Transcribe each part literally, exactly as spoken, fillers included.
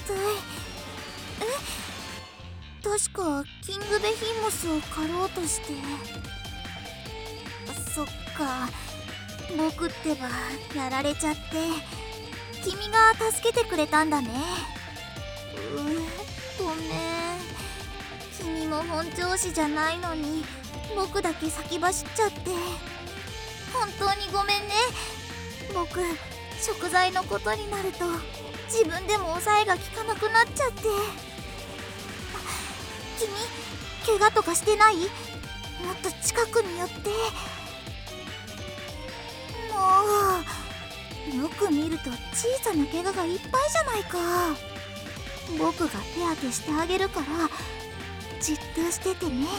たい。え、確かキングベヒモスを狩ろうとして。そっか、僕ってばやられちゃって、君が助けてくれたんだね。うう、ごめん。君も本調子じゃないのに僕だけ先走っちゃって、本当にごめんね。僕、食材のことになると自分でも抑えが効かなくなっちゃって。君、怪我とかしてない？もっと近くに寄って。もう、よく見ると小さな怪我がいっぱいじゃないか。僕が手当てしてあげるからじっとしててね。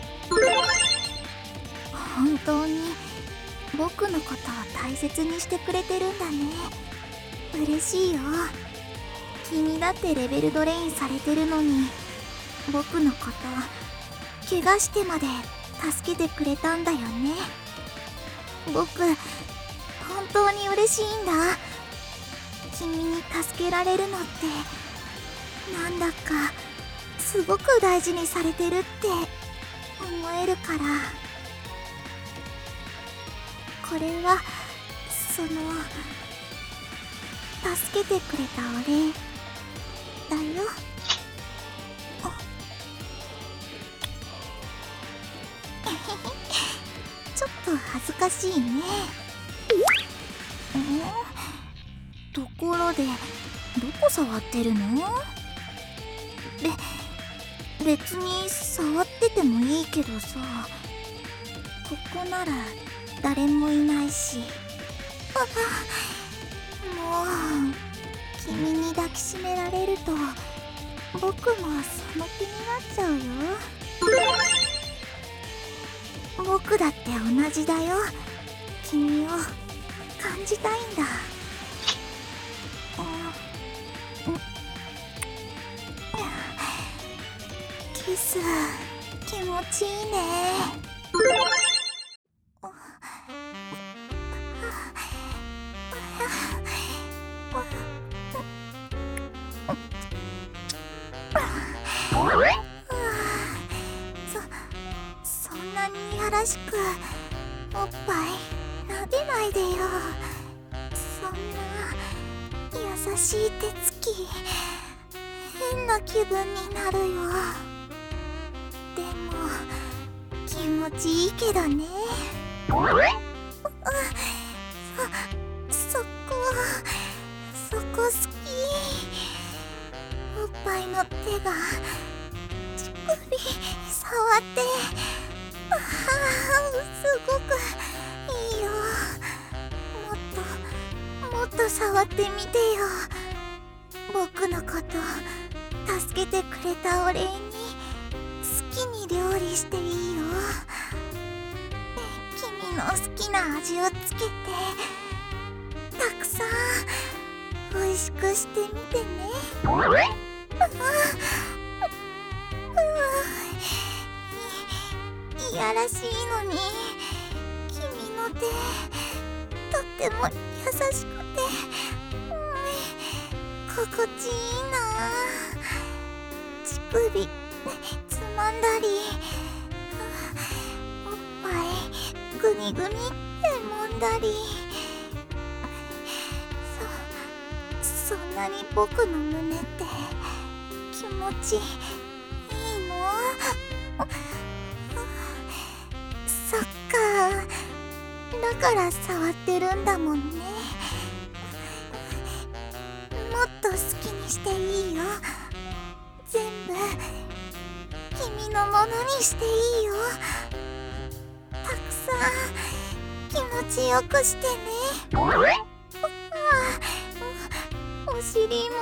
本当に僕のことを大切にしてくれてるんだね。嬉しいよ。君だってレベルドレインされてるのに、僕のこと怪我してまで助けてくれたんだよね。僕、本当に嬉しいんだ。君に助けられるのってなんだかすごく大事にされてるって思えるから。これはその助けてくれたお礼だよ。ちょっと恥ずかしいね。ところで、どこ触ってるの？べ、別に触っててもいいけどさ、ここなら誰もいないし。ああ、もう君に抱きしめられると僕もその気になっちゃうよ。僕だって同じだよ。君を感じたいんだ。キス気持ちいいね。そ、そんなにいやらしくおっぱい撫でないでよ。そんな優しい手つき、変な気分になるよ。でも気持ちいいけどね。そ、そこそこ好き。おっぱいの手が乳首触って、ああ、すごくいいよ。もっともっと触ってみてよ。僕のこと助けてくれたお礼に好きに料理していいよ。君の好きな味をつけてたくさん美味しくしてみてね。うわ、うわ、い, いやらしいのに君の手とっても優しくて、心地いいな。乳首つまんだり、おっぱいグニグニって揉んだり。そ、そんなに僕の胸って気持ちいいの？そっか、だから触ってるんだもんね。もっと好きにしていいよ。全部君のものにしていいよ。たくさん気持ちよくしてね。ああ、お尻も。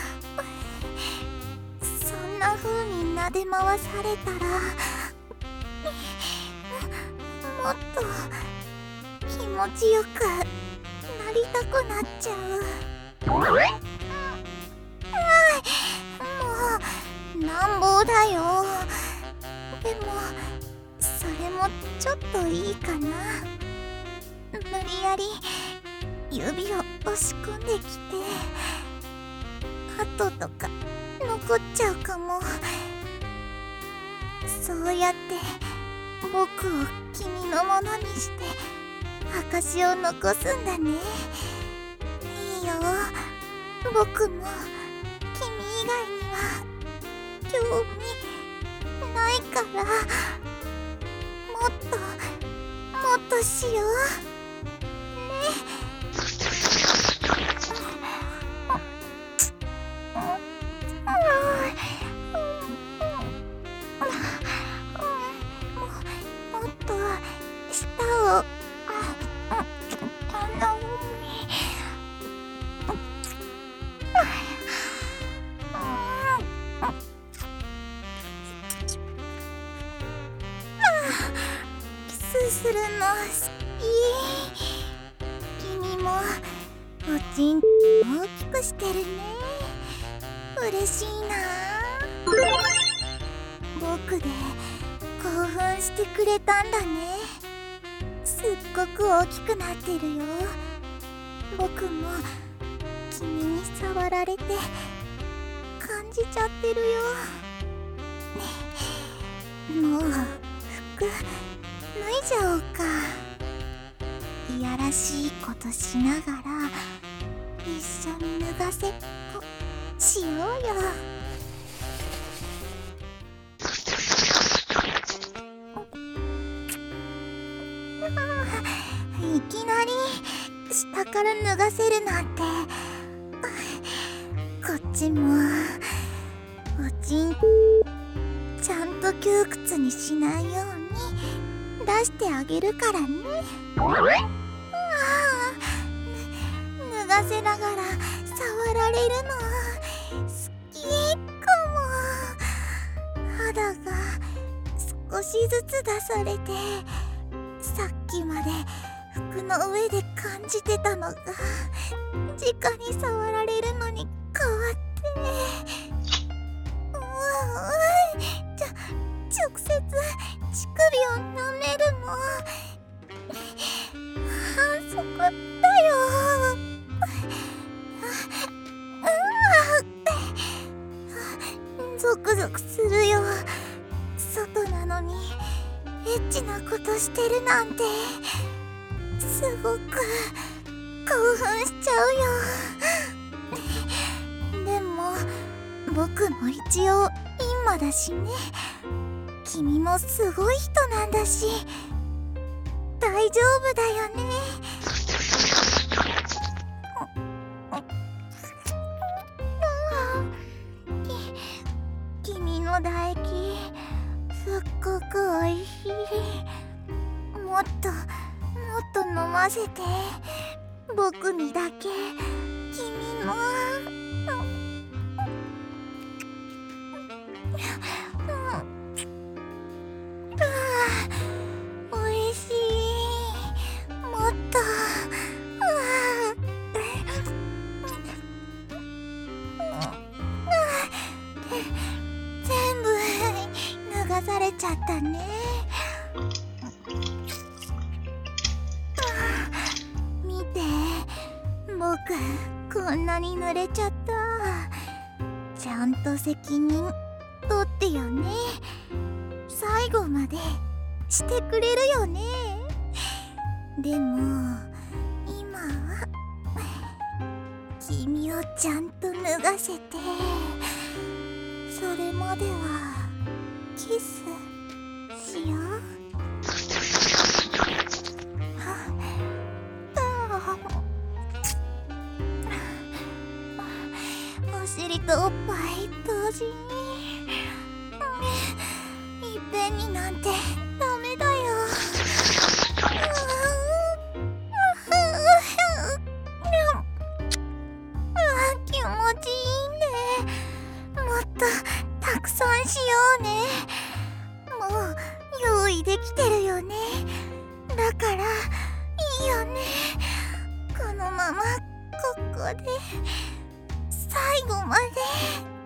そんな風に撫で回されたらもっと気持ちよくなりたくなっちゃう。もうなんぼだよ。でもそれもちょっといいかな。無理やり指を押し込んできて、あ跡とか残っちゃうかも。そうやって僕を君のものにして証を残すんだね。いいよ、僕も君以外には興味ないから。もっともっとしようね。もっと舌をキスするの好き。君もおちん大きくしてるね。嬉しいな。僕で興奮してくれたんだね。すっごく大きくなってるよ。僕も君に触られて感じちゃってるよ。もう服脱いじゃおうか。いやらしいことしながら一緒に脱がせっこしようよ。いきなり下から脱がせるなんて。こっちもおちんちゃんと窮屈にしないように出してあげるからね。あ脱がせながら触られるの好きかも。肌が少しずつ出されて、さっきまで服の上で感じてたのが直に触られるのに変わって、うわちょ直接乳首を舐めるの反則だよ。ゾクゾクするよ。外なのにエッチなことしてるなんてすごく興奮しちゃうよ。でも僕も一応インマだしね。君もすごい人なんだし大丈夫だよね。き君の唾液すっごくおいしい。もっともっと飲ませて。僕にだけ君も。おいしい。もっと。全部脱がされちゃったね。見て、僕こんなに濡れちゃった。ちゃんと責任取ってよね。最後までしてくれるよね。でも今は君をちゃんと脱がせて、それまではキスしよう。お尻とおっぱい同時にいっぺんになんてダメだよ。気持ちいいね。もっとたくさんしようね。もう用意できてるよね。だからいいよね。このままここで最後まで。